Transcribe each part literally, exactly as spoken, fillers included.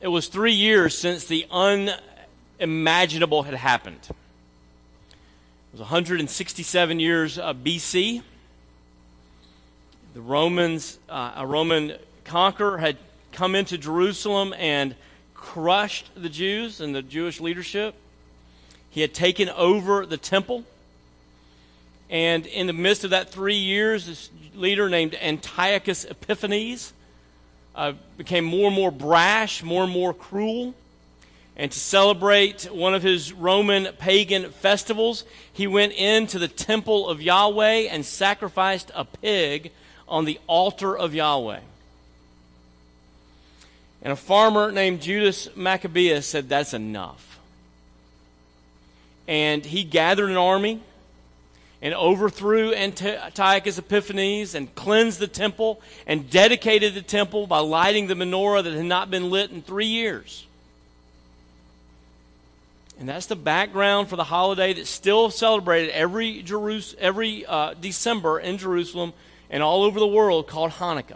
it was three years since the unimaginable had happened. It was one hundred sixty-seven years uh, B C. The Romans, uh, a Roman conqueror had come into Jerusalem and crushed the Jews and the Jewish leadership. He had taken over the temple. And in the midst of that three years, this leader named Antiochus Epiphanes uh, became more and more brash, more and more cruel. And to celebrate one of his Roman pagan festivals, he went into the temple of Yahweh and sacrificed a pig on the altar of Yahweh. And a farmer named Judas Maccabeus said, "That's enough." And he gathered an army and overthrew Antiochus Epiphanes and cleansed the temple and dedicated the temple by lighting the menorah that had not been lit in three years. And that's the background for the holiday that's still celebrated every Jerus- every uh, December in Jerusalem and all over the world, called Hanukkah.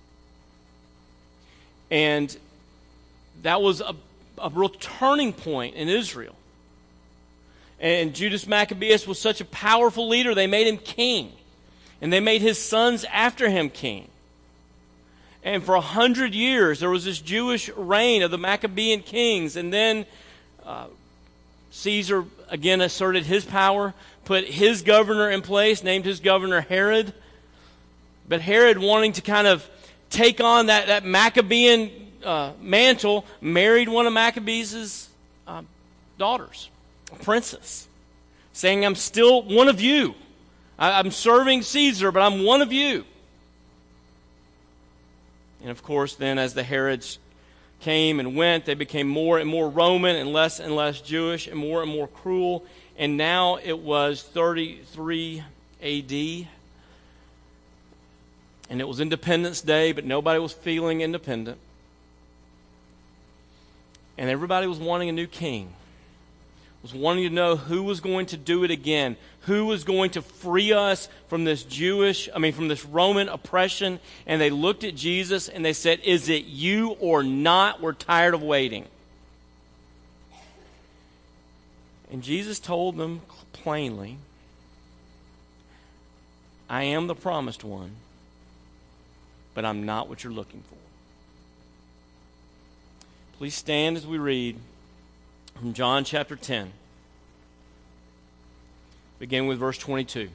And that was a, a real turning point in Israel. And Judas Maccabeus was such a powerful leader, they made him king. And they made his sons after him king. And for a hundred years, there was this Jewish reign of the Maccabean kings. And then uh, Caesar again asserted his power, put his governor in place, named his governor Herod. But Herod, wanting to kind of take on that, that Maccabean uh, mantle, married one of Maccabees' uh, daughters, a princess, saying, "I'm still one of you. I, I'm serving Caesar, but I'm one of you." And of course, then as the Herods came and went, they became more and more Roman and less and less Jewish and more and more cruel. And now it was thirty-three A D And it was Independence Day, but nobody was feeling independent. And everybody was wanting a new king. Was wanting to know who was going to do it again. Who was going to free us from this Jewish, I mean, from this Roman oppression. And they looked at Jesus and they said, "Is it you or not? We're tired of waiting." And Jesus told them plainly, "I am the promised one, but I'm not what you're looking for." Please stand as we read from John chapter ten. Begin with verse twenty-two.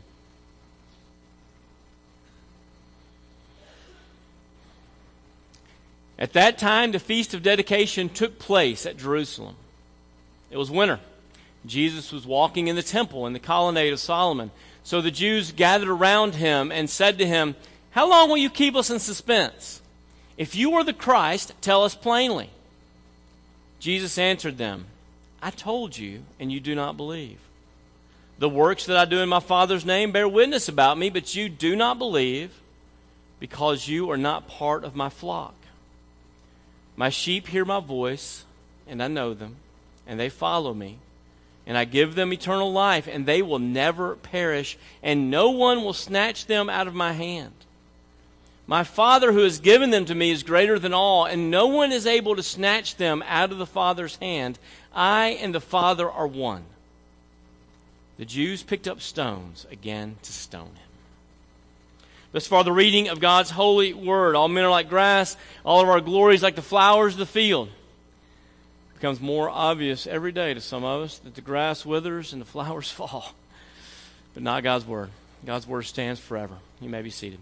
At that time, the Feast of Dedication took place at Jerusalem. It was winter. Jesus was walking in the temple in the colonnade of Solomon. So the Jews gathered around him and said to him, "How long will you keep us in suspense? If you are the Christ, tell us plainly." Jesus answered them, "I told you, and you do not believe. The works that I do in my Father's name bear witness about me, but you do not believe because you are not part of my flock. My sheep hear my voice, and I know them, and they follow me. And I give them eternal life, and they will never perish, and no one will snatch them out of my hand. My Father who has given them to me is greater than all, and no one is able to snatch them out of the Father's hand. I and the Father are one." The Jews picked up stones again to stone him. Thus far, the reading of God's holy word. All men are like grass, all of our glories like the flowers of the field. It becomes more obvious every day to some of us that the grass withers and the flowers fall. But not God's word. God's word stands forever. You may be seated.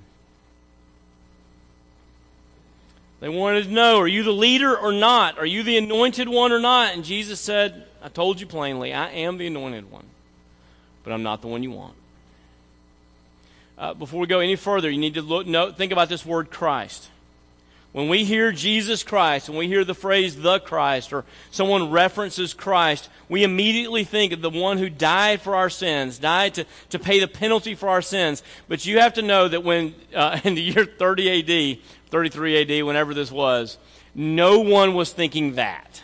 They wanted to know, are you the leader or not? Are you the anointed one or not? And Jesus said, "I told you plainly, I am the anointed one, but I'm not the one you want." Uh, before we go any further, you need to look, note, think about this word Christ. When we hear Jesus Christ, when we hear the phrase the Christ, or someone references Christ, we immediately think of the one who died for our sins, died to, to pay the penalty for our sins. But you have to know that when, uh, in the year thirty A D, thirty-three A D, whenever this was, no one was thinking that.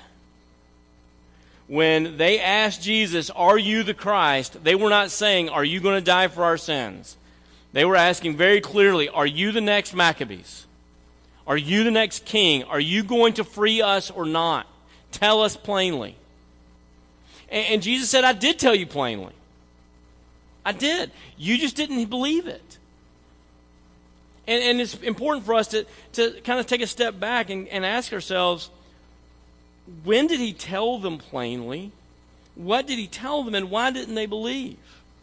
When they asked Jesus, "Are you the Christ?" they were not saying, "Are you going to die for our sins?" They were asking very clearly, "Are you the next Maccabees? Are you the next king? Are you going to free us or not? Tell us plainly. And, and Jesus said, I did tell you plainly. I did. You just didn't believe it. And, and it's important for us to, to kind of take a step back and, and ask ourselves, when did he tell them plainly? What did he tell them, and why didn't they believe?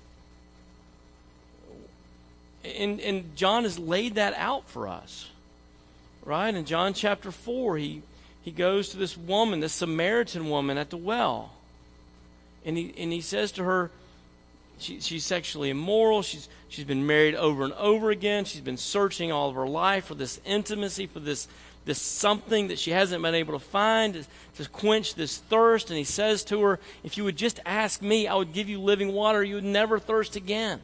And, and John has laid that out for us. Right? In John chapter four, he, he goes to this woman, this Samaritan woman at the well. And he, and he says to her, she, she's sexually immoral. She's, she's been married over and over again. She's been searching all of her life for this intimacy, for this, this something that she hasn't been able to find to, to quench this thirst. And he says to her, if you would just ask me, I would give you living water. You would never thirst again.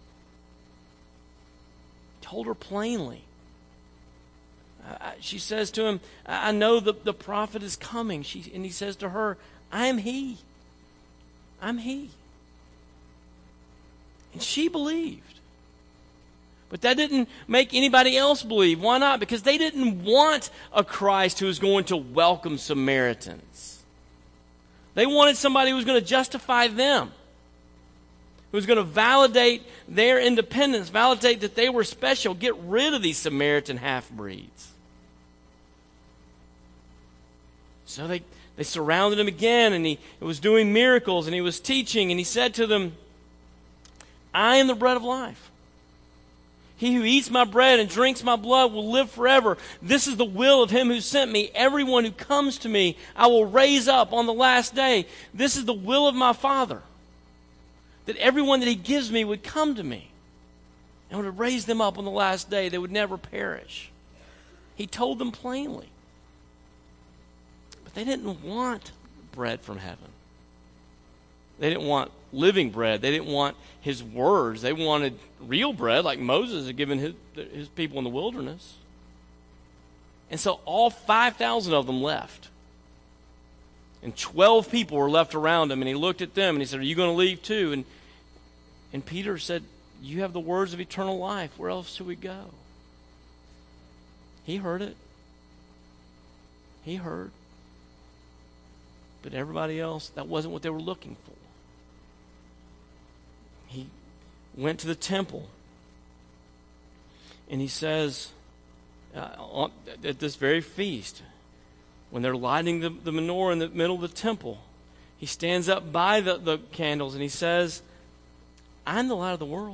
He told her plainly. Uh, she says to him, I know the, the prophet is coming. She, and he says to her, I am he. I'm he. And she believed. But that didn't make anybody else believe. Why not? Because they didn't want a Christ who was going to welcome Samaritans. They wanted somebody who was going to justify them, who was going to validate their independence, validate that they were special, get rid of these Samaritan half-breeds. So they, they surrounded him again, and he was doing miracles, and he was teaching, and he said to them, I am the bread of life. He who eats my bread and drinks my blood will live forever. This is the will of him who sent me. Everyone who comes to me, I will raise up on the last day. This is the will of my Father, that everyone that he gives me would come to me and would raise them up on the last day. They would never perish. He told them plainly. But they didn't want bread from heaven. They didn't want living bread. They didn't want his words. They wanted real bread like Moses had given his, his people in the wilderness. And so all five thousand of them left. And twelve people were left around him. And he looked at them and he said, are you going to leave too? And, and Peter said, you have the words of eternal life. Where else should we go? He heard it. He heard. But everybody else, that wasn't what they were looking for. He went to the temple, and he says, uh, at this very feast, when they're lighting the, the menorah in the middle of the temple, he stands up by the, the candles, and he says, I'm the light of the world.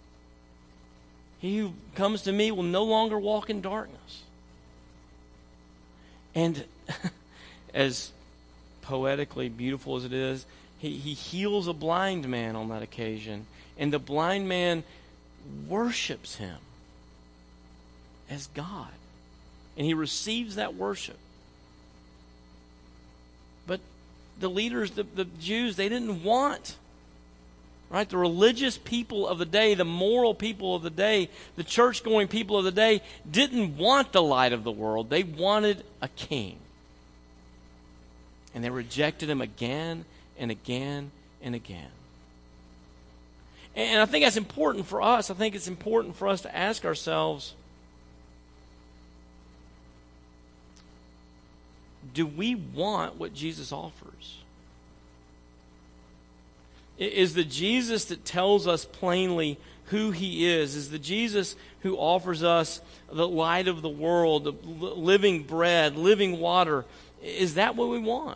He who comes to me will no longer walk in darkness. And as poetically beautiful as it is, he, he heals a blind man on that occasion. And the blind man worships him as God. And he receives that worship. But the leaders, the, the Jews, they didn't want, right? The religious people of the day, the moral people of the day, the church-going people of the day didn't want the light of the world. They wanted a king. And they rejected him again and again and again. And I think that's important for us. I think it's important for us to ask ourselves, do we want what Jesus offers? Is the Jesus that tells us plainly who he is, is the Jesus who offers us the light of the world, the living bread, living water, is that what we want?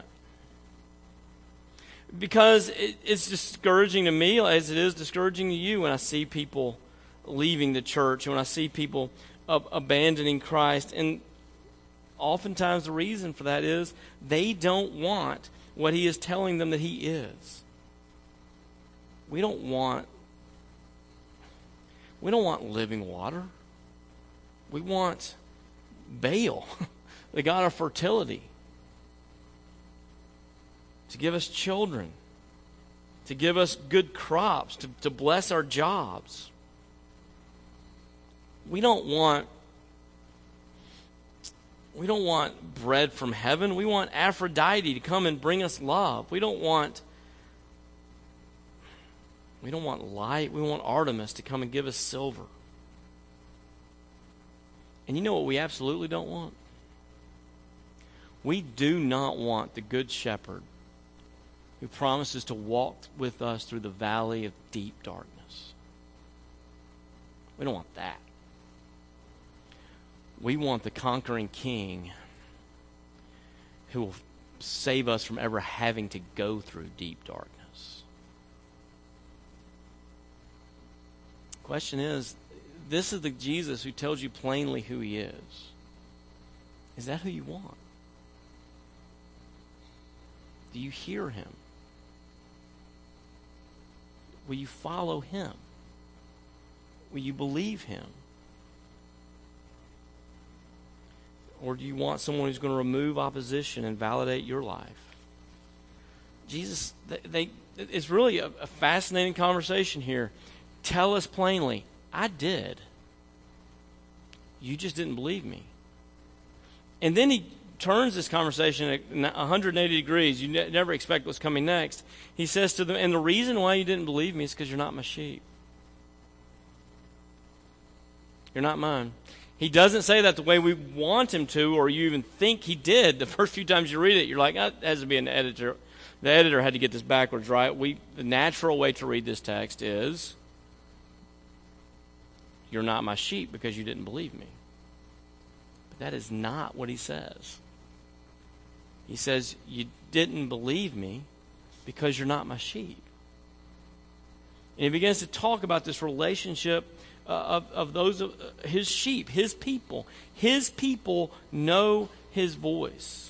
Because it's discouraging to me, as it is discouraging to you, when I see people leaving the church, when I see people ab- abandoning Christ. And oftentimes the reason for that is they don't want what he is telling them that he is. We don't want, we don't want living water. We want Baal, the god of fertility, to give us children, to give us good crops, to, to bless our jobs. We don't want we don't want bread from heaven. We want Aphrodite to come and bring us love. We don't want we don't want light. We want Artemis to come and give us silver. And you know what we absolutely don't want? We do not want the Good Shepherd who promises to walk with us through the valley of deep darkness. We don't want that. We want the conquering King who will save us from ever having to go through deep darkness. Question is, this is the Jesus who tells you plainly who he is. Is that who you want? Do you hear him? Will you follow him? Will you believe him? Or do you want someone who's going to remove opposition and validate your life? Jesus, they, they it's really a, a fascinating conversation here. Tell us plainly, I did. You just didn't believe me. And then he turns this conversation at one hundred eighty degrees. You ne- never expect what's coming next. He says to them, and the reason why you didn't believe me is because you're not my sheep. You're not mine. He doesn't say that the way we want him to, or you even think he did. The first few times you read it, you're like, that has to be an editor. The editor had to get this backwards, right? We, the natural way to read this text is, you're not my sheep because you didn't believe me. But that is not what he says. He says, you didn't believe me because you're not my sheep. And he begins to talk about this relationship uh, of, of those, of uh, his sheep, his people. His people know his voice.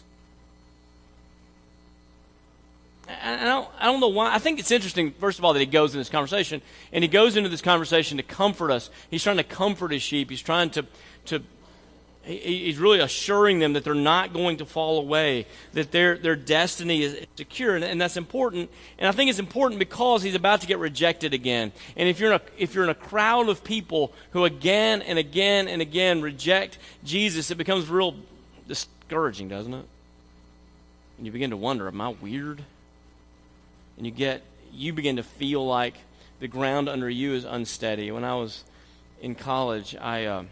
I don't, I don't know why. I think it's interesting, first of all, that he goes in this conversation, and he goes into this conversation to comfort us. He's trying to comfort his sheep. He's trying to, to he, he's really assuring them that they're not going to fall away, that their their destiny is secure, and, and that's important. And I think it's important because he's about to get rejected again. And if you're in a, if you're in a crowd of people who again and again and again reject Jesus, it becomes real discouraging, doesn't it? And you begin to wonder, am I weird? And you get, you begin to feel like the ground under you is unsteady. When I was in college, I, uh,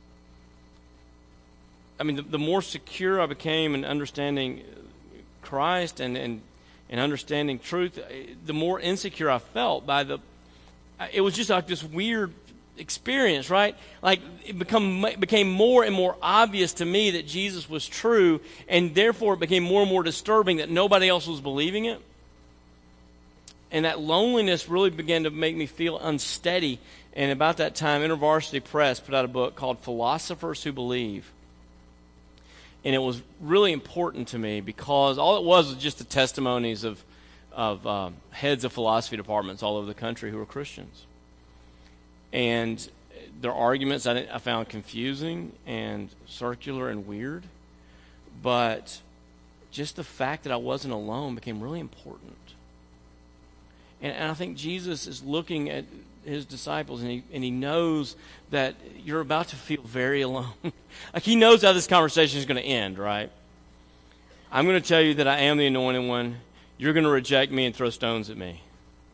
I mean, the, the more secure I became in understanding Christ and, and and understanding truth, the more insecure I felt by the. It was just like this weird experience, right? Like it become it became more and more obvious to me that Jesus was true, and therefore it became more and more disturbing that nobody else was believing it. And that loneliness really began to make me feel unsteady. And about that time, InterVarsity Press put out a book called Philosophers Who Believe. And it was really important to me because all it was was just the testimonies of, of um, heads of philosophy departments all over the country who were Christians. And their arguments I, I found confusing and circular and weird. But just the fact that I wasn't alone became really important. And, and I think Jesus is looking at his disciples, and he, and he knows that you're about to feel very alone. Like he knows how this conversation is going to end, right? I'm going to tell you that I am the anointed one. You're going to reject me and throw stones at me.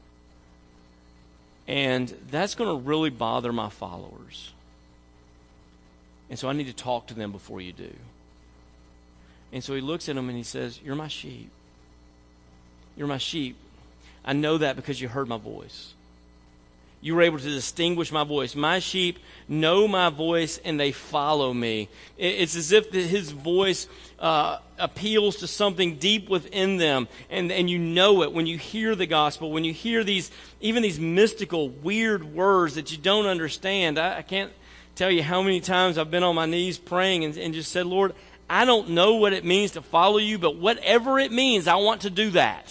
And that's going to really bother my followers. And so I need to talk to them before you do. And so he looks at them and he says, you're my sheep. You're my sheep. I know that because you heard my voice. You were able to distinguish my voice. My sheep know my voice and they follow me. It's as if his voice uh, appeals to something deep within them. And, and you know it when you hear the gospel, when you hear these, even these mystical, weird words that you don't understand. I, I can't tell you how many times I've been on my knees praying and, and just said, Lord, I don't know what it means to follow you, but whatever it means, I want to do that.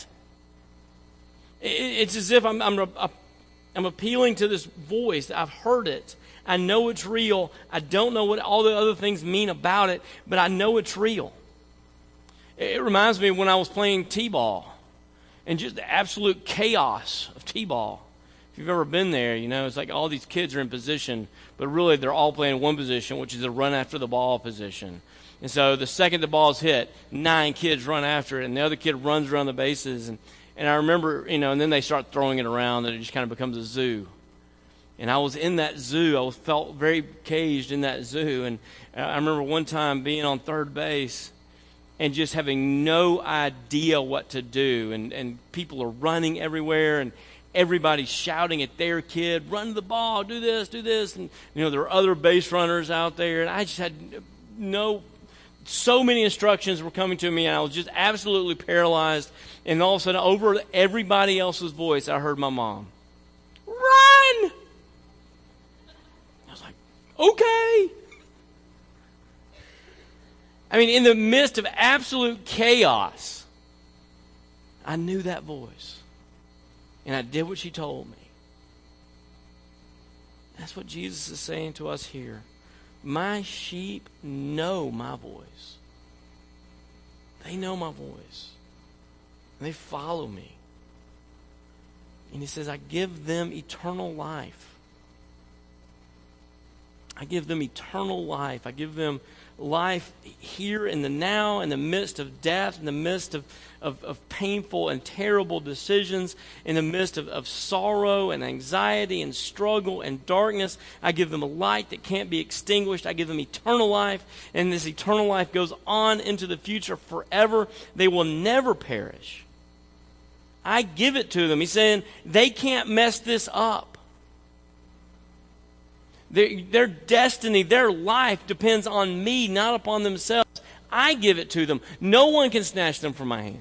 It's as if I'm, I'm, I'm appealing to this voice. I've heard it. I know it's real. I don't know what all the other things mean about it, but I know it's real. It reminds me of when I was playing t-ball and just the absolute chaos of t-ball. If you've ever been there, you know, it's like all these kids are in position, but really they're all playing one position, which is a run after the ball position. And so the second the ball's hit, nine kids run after it, and the other kid runs around the bases. And And I remember, you know, and then they start throwing it around, and it just kind of becomes a zoo. And I was in that zoo. I was felt very caged in that zoo. And I remember one time being on third base and just having no idea what to do. And, and people are running everywhere, and everybody's shouting at their kid, run to the ball, do this, do this. And, you know, there are other base runners out there. And I just had no, so many instructions were coming to me, and I was just absolutely paralyzed. And all of a sudden, over everybody else's voice, I heard my mom, run! I was like, okay. I mean, in the midst of absolute chaos, I knew that voice. And I did what she told me. That's what Jesus is saying to us here. My sheep know my voice. They know my voice. And they follow me. And he says, I give them eternal life. I give them eternal life. I give them life here in the now, in the midst of death, in the midst of, of, of painful and terrible decisions, in the midst of, of sorrow and anxiety and struggle and darkness. I give them a light that can't be extinguished. I give them eternal life, and this eternal life goes on into the future forever. They will never perish. I give it to them. He's saying they can't mess this up. Their, their destiny, their life depends on me, not upon themselves. I give it to them. No one can snatch them from my hands.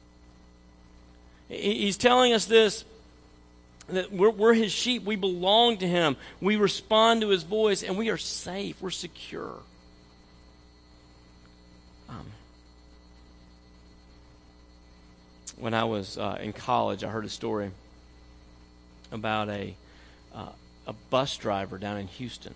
He's telling us this, that we're, we're his sheep. We belong to him. We respond to his voice, and we are safe. We're secure. Um, when I was uh, in college, I heard a story about a... Uh, a bus driver down in Houston.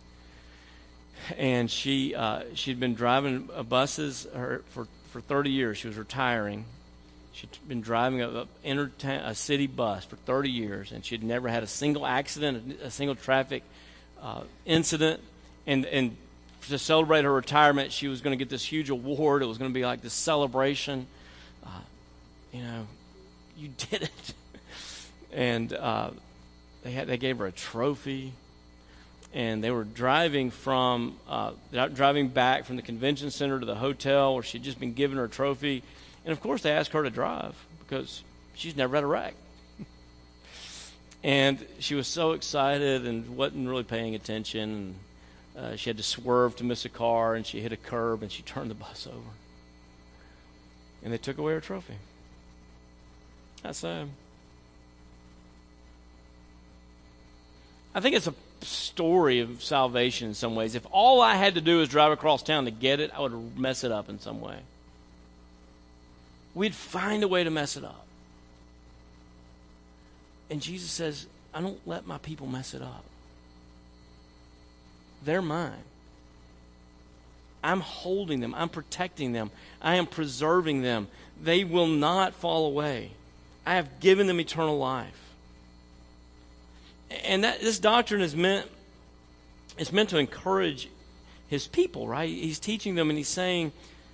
And she uh, she'd been driving buses her, for, for thirty years. She was retiring. She'd been driving a, a, interta- a city bus for thirty years, and she'd never had a single accident, a, a single traffic uh, incident. And, and to celebrate her retirement, she was going to get this huge award. It was going to be like this celebration. Uh, you know, you did it. and... Uh, They had, they gave her a trophy, and they were driving from uh, driving back from the convention center to the hotel where she'd just been given her trophy. And of course, they asked her to drive because she's never had a wreck. And she was so excited and wasn't really paying attention. And uh, she had to swerve to miss a car, and she hit a curb, and she turned the bus over. And they took away her trophy. That's sad. I think it's a story of salvation in some ways. If all I had to do was drive across town to get it, I would mess it up in some way. We'd find a way to mess it up. And Jesus says, I don't let my people mess it up. They're mine. I'm holding them. I'm protecting them. I am preserving them. They will not fall away. I have given them eternal life. And that this doctrine is meant, it's meant to encourage his people, right? He's teaching them, and he's saying,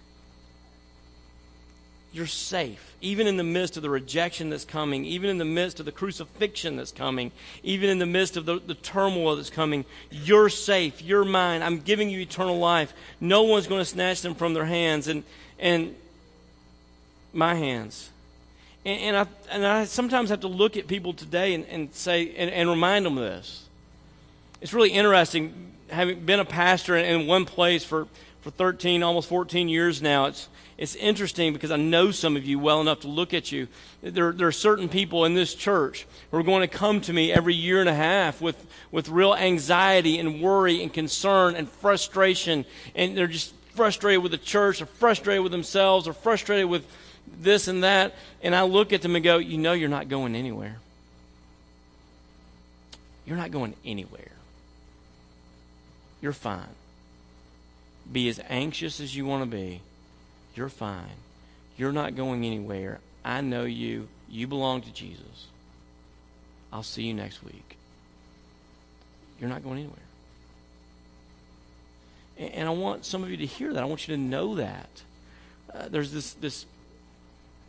you're safe, even in the midst of the rejection that's coming, even in the midst of the crucifixion that's coming, even in the midst of the, the turmoil that's coming. You're safe. You're mine. I'm giving you eternal life. No one's going to snatch them from their hands, and and my hands. And, and I and I sometimes have to look at people today and, and say and, and remind them of this. It's really interesting, having been a pastor in, in one place for, for thirteen, almost fourteen years now. It's It's interesting because I know some of you well enough to look at you. There, there are certain people in this church who are going to come to me every year and a half with, with real anxiety and worry and concern and frustration. And they're just frustrated with the church, or frustrated with themselves, or frustrated with this and that. And I look at them and go, you know you're not going anywhere. You're not going anywhere. You're fine. Be as anxious as you want to be. You're fine. You're not going anywhere. I know you. You belong to Jesus. I'll see you next week. You're not going anywhere. And, and I want some of you to hear that. I want you to know that. Uh, there's this, this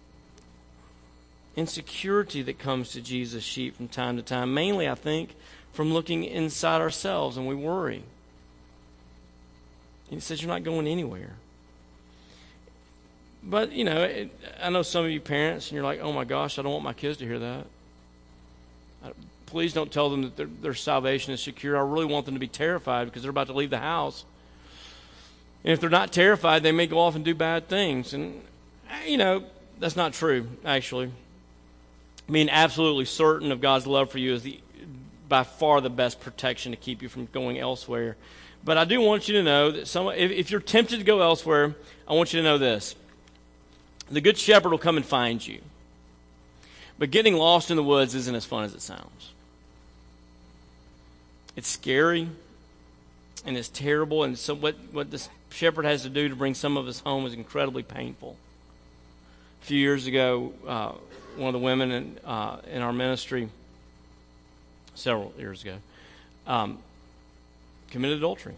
insecurity that comes to Jesus' sheep from time to time. Mainly, I think, from looking inside ourselves, and we worry. He says you're not going anywhere. But, you know, it, I know some of you parents, and you're like, oh my gosh, I don't want my kids to hear that. I, please don't tell them that their, their salvation is secure. I really want them to be terrified because they're about to leave the house. And if they're not terrified, they may go off and do bad things. And, you know, that's not true, actually. Being absolutely certain of God's love for you is the, by far the best protection to keep you from going elsewhere. But I do want you to know that some, if, if you're tempted to go elsewhere, I want you to know this. The Good Shepherd will come and find you. But getting lost in the woods isn't as fun as it sounds. It's scary, and it's terrible, and so what, what the shepherd has to do to bring some of us home is incredibly painful. A few years ago, uh, one of the women in, uh, in our ministry, several years ago, um, committed adultery.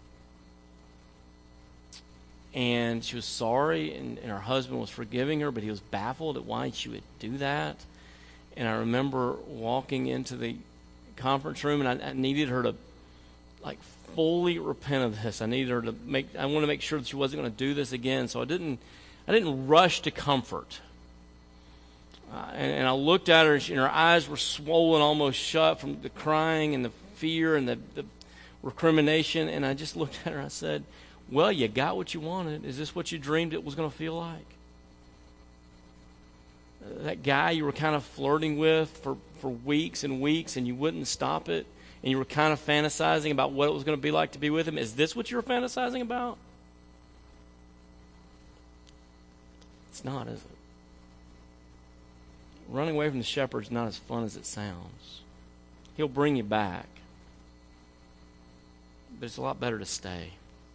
And she was sorry, and, and her husband was forgiving her, but he was baffled at why she would do that. And I remember walking into the conference room, and I, I needed her to, like, fully repent of this. I needed her to make, I wanted to make sure that she wasn't going to do this again. So I didn't, I didn't rush to comfort. Uh, and, and I looked at her, and, she, and her eyes were swollen almost shut from the crying and the fear and the, the recrimination. And I just looked at her, and I said, well, you got what you wanted. Is this what you dreamed it was going to feel like? Uh, that guy you were kind of flirting with for, for weeks and weeks, and you wouldn't stop it, and you were kind of fantasizing about what it was going to be like to be with him. Is this what you were fantasizing about? It's not, is it? Running away from the shepherd is not as fun as it sounds. He'll bring you back. But it's a lot better to stay.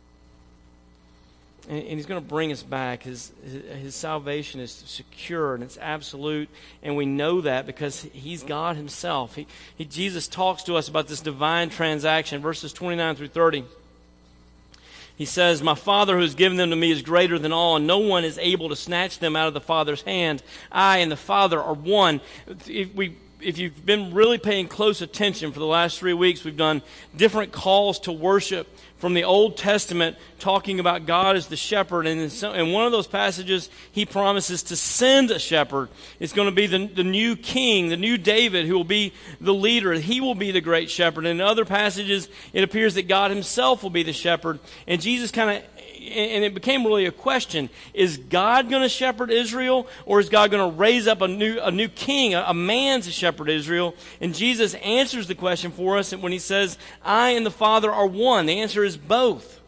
And, and he's going to bring us back. His, his his salvation is secure and it's absolute. And we know that because he's God himself. He, he Jesus talks to us about this divine transaction. Verses twenty-nine through thirty. He says, my Father who has given them to me is greater than all, and no one is able to snatch them out of the Father's hand. I and the Father are one. If we If you've been really paying close attention for the last three weeks, we've done different calls to worship from the Old Testament talking about God as the shepherd. And in, some, in one of those passages, he promises to send a shepherd. It's going to be the, the new king, the new David, who will be the leader. He will be the great shepherd. And in other passages, it appears that God himself will be the shepherd. And Jesus kind of... And it became really a question. Is God going to shepherd Israel, or is God going to raise up a new a new king, a, a man to shepherd Israel? And Jesus answers the question for us when he says, I and the Father are one. The answer is both.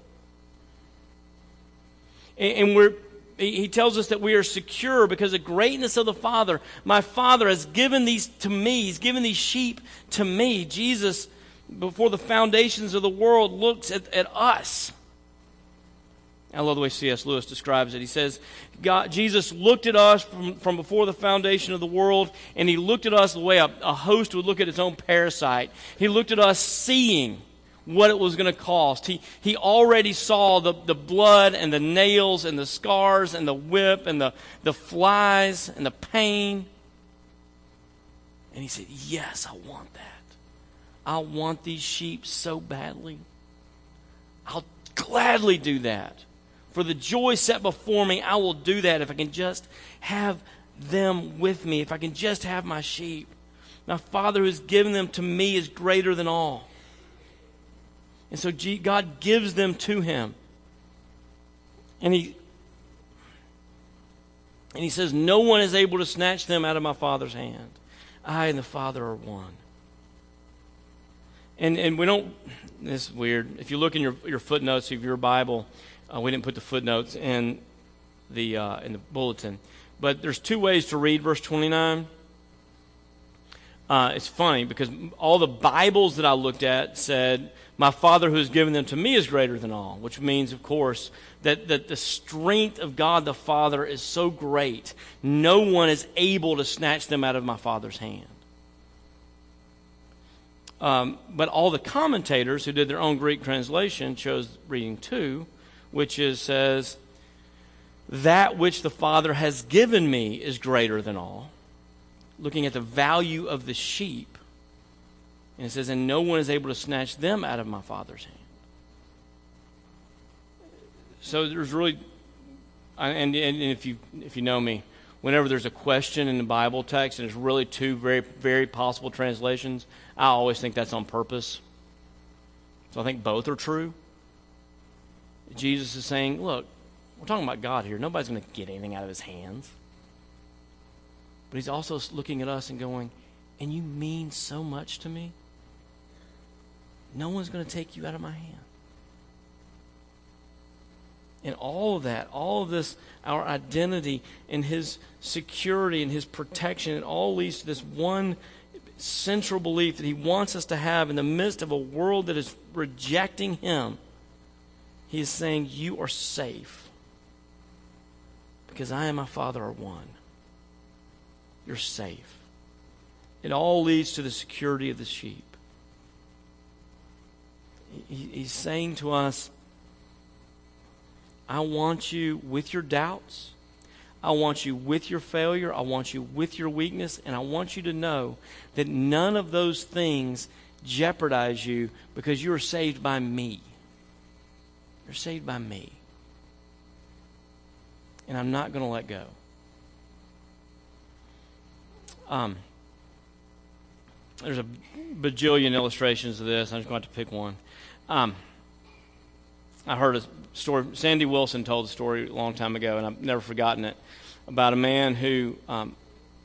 And, and we're he tells us that we are secure because of the greatness of the Father. My Father has given these to me. He's given these sheep to me. Jesus, before the foundations of the world, looks at, at us. I love the way C S Lewis describes it. He says, God, Jesus looked at us from, from before the foundation of the world, and he looked at us the way a, a host would look at its own parasite. He looked at us seeing what it was going to cost. He, he already saw the, the blood and the nails and the scars and the whip and the, the flies and the pain. And he said, yes, I want that. I want these sheep so badly. I'll gladly do that. For the joy set before me, I will do that if I can just have them with me, if I can just have my sheep. My Father who has given them to me is greater than all. And so God gives them to him. And he, and he says, no one is able to snatch them out of my Father's hand. I and the Father are one. And and we don't, this is weird. If you look in your, your footnotes of your Bible, Uh, we didn't put the footnotes in the uh, in the bulletin, but there's two ways to read verse twenty-nine. Uh, it's funny because all the Bibles that I looked at said, "My Father who has given them to me is greater than all," which means, of course, that that the strength of God the Father is so great, no one is able to snatch them out of my Father's hand. Um, but all the commentators who did their own Greek translation chose reading two, which is says, that which the Father has given me is greater than all. Looking at the value of the sheep. And it says, and no one is able to snatch them out of my Father's hand. So there's really, and, and if you if you know me, whenever there's a question in the Bible text and there's really two very, very possible translations, I always think that's on purpose. So I think both are true. Jesus is saying, look, we're talking about God here. Nobody's going to get anything out of his hands. But he's also looking at us and going, and you mean so much to me? No one's going to take you out of my hand. And all of that, all of this, our identity and his security and his protection, it all leads to this one central belief that he wants us to have in the midst of a world that is rejecting him. He is saying, you are safe because I and my Father are one. You're safe. It all leads to the security of the sheep. He, he's saying to us, I want you with your doubts. I want you with your failure. I want you with your weakness. And I want you to know that none of those things jeopardize you because you are saved by me. You're saved by me. And I'm not going to let go. Um, there's a bajillion illustrations of this. I'm just going to have to pick one. Um, I heard a story. Sandy Wilson told a story a long time ago, and I've never forgotten it, about a man who, um,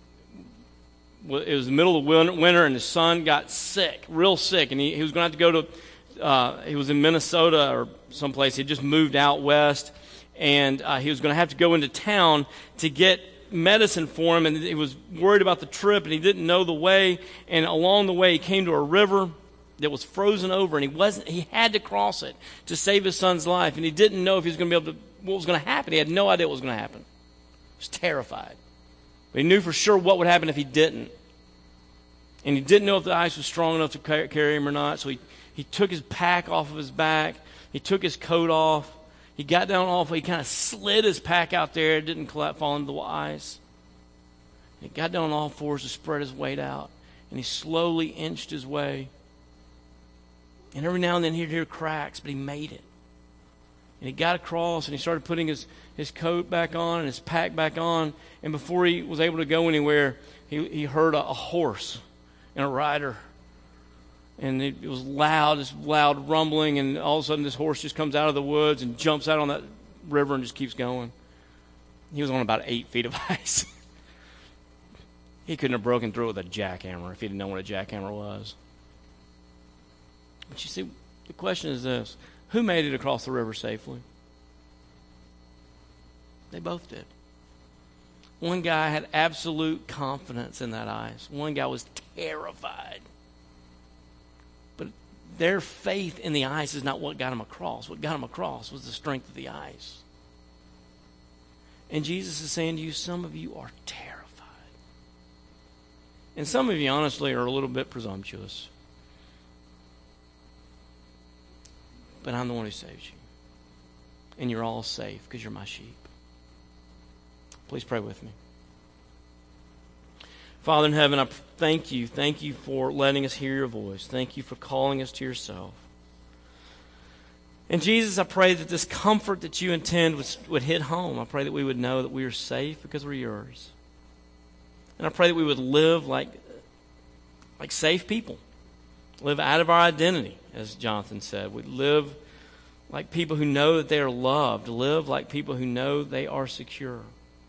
it was the middle of winter, and his son got sick, real sick, and he, he was going to have to go to, uh, he was in Minnesota or someplace. He just moved out west, and uh, he was going to have to go into town to get medicine for him, and he was worried about the trip, and he didn't know the way, and along the way he came to a river that was frozen over, and he wasn't he had to cross it to save his son's life, and he didn't know if he was going to be able to, what was going to happen. He had no idea what was going to happen. He was terrified. But he knew for sure what would happen if he didn't. And he didn't know if the ice was strong enough to carry him or not, so he, he took his pack off of his back, he took his coat off, he got down off, he kind of slid his pack out there, it didn't fall into the ice. He got down on all fours to spread his weight out, and he slowly inched his way. And every now and then he'd hear cracks, but he made it. And he got across, and he started putting his, his coat back on and his pack back on. And before he was able to go anywhere, he, he heard a, a horse and a rider. And it, it was loud, this loud rumbling, and all of a sudden this horse just comes out of the woods and jumps out on that river and just keeps going. He was on about eight feet of ice. He couldn't have broken through it with a jackhammer if he didn't know what a jackhammer was. But you see, the question is this. Who made it across the river safely? They both did. One guy had absolute confidence in that ice. One guy was terrified. But their faith in the ice is not what got him across. What got him across was the strength of the ice. And Jesus is saying to you, some of you are terrified. And some of you, honestly, are a little bit presumptuous. But I'm the one who saves you. And you're all safe because you're my sheep. Please pray with me. Father in heaven, I thank you. Thank you for letting us hear your voice. Thank you for calling us to yourself. And Jesus, I pray that this comfort that you intend would, would hit home. I pray that we would know that we are safe because we're yours. And I pray that we would live like, like safe people. Live out of our identity, as Jonathan said. We live like people who know that they are loved. Live like people who know they are secure.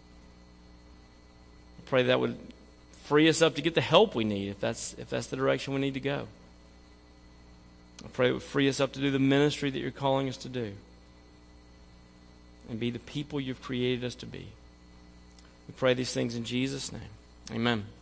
I pray that would free us up to get the help we need if that's if that's the direction we need to go. I pray it would free us up to do the ministry that you're calling us to do. And be the people you've created us to be. We pray these things in Jesus' name. Amen.